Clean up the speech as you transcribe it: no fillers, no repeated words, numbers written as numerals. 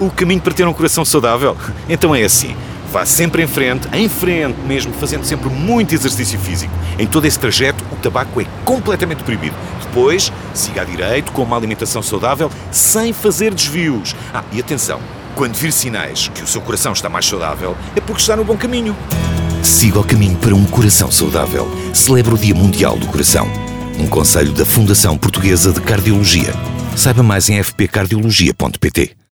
o caminho para ter um coração saudável? Então é assim, vá sempre em frente mesmo, fazendo sempre muito exercício físico. Em todo esse trajeto, o tabaco é completamente proibido. Depois, siga à direita com uma alimentação saudável, sem fazer desvios. E atenção, quando vir sinais que o seu coração está mais saudável, é porque está no bom caminho. Siga o caminho para um coração saudável. Celebre o Dia Mundial do Coração. Um conselho da Fundação Portuguesa de Cardiologia. Saiba mais em fpcardiologia.pt.